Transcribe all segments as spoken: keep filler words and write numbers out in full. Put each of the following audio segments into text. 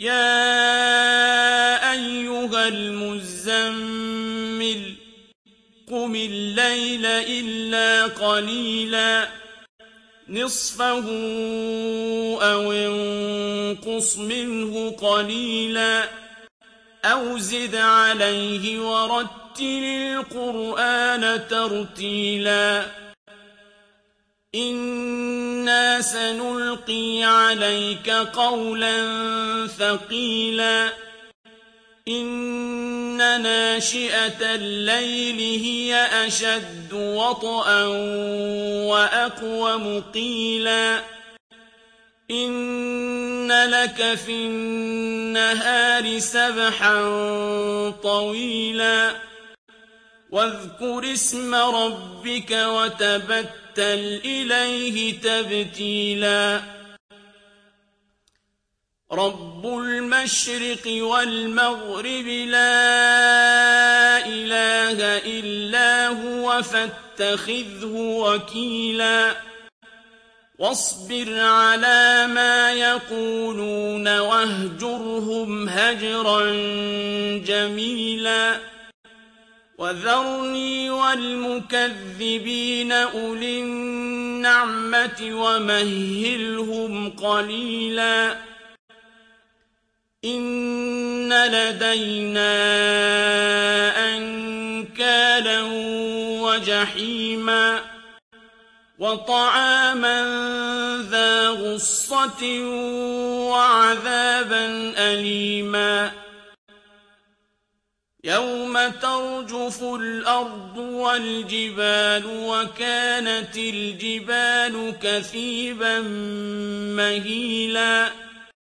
يا أيها المزمل قم الليل إلا قليلا نصفه أو انقص منه قليلا أو زد عليه ورتل القرآن ترتيلا إنا سنلقي عليك قولا ثقيلا إن ناشئة الليل هي أشد وطئا وأقوم قيلا إن لك في النهار سبحا طويلا واذكر اسم ربك وتبتل إليه تبتيلا رب المشرق والمغرب لا إله إلا هو فاتخذه وكيلا واصبر على ما يقولون واهجرهم هجرا جميلا وذرني والمكذبين أولي النعمة ومهلهم قليلا إن لدينا أنكالا وجحيما وطعاما ذا غصة وعذابا أليما يوم ترجف الأرض والجبال وكانت الجبال كثيبا مهيلا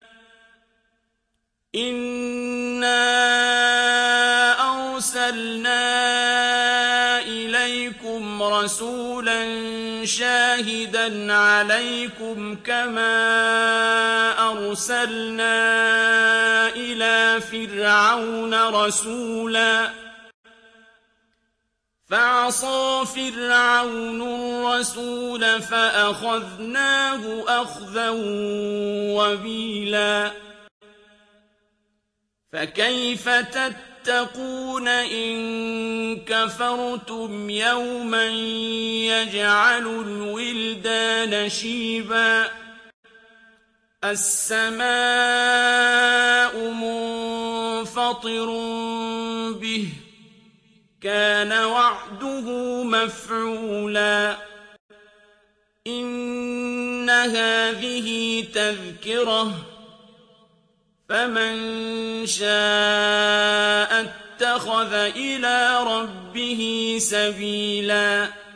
إنا أرسلنا إليكم رسولا شاهدا عليكم كما أرسلنا إلى فرعون رسولا فعصى فرعون الرسول فأخذناه أخذا وبيلا فكيف تتقون إن كفرتم يوما يجعل الولدان شيبا السماء منفطر به كان وعده مفعولا إن هذه تذكرة فمن شاء اتخذ إلى ربه سبيلا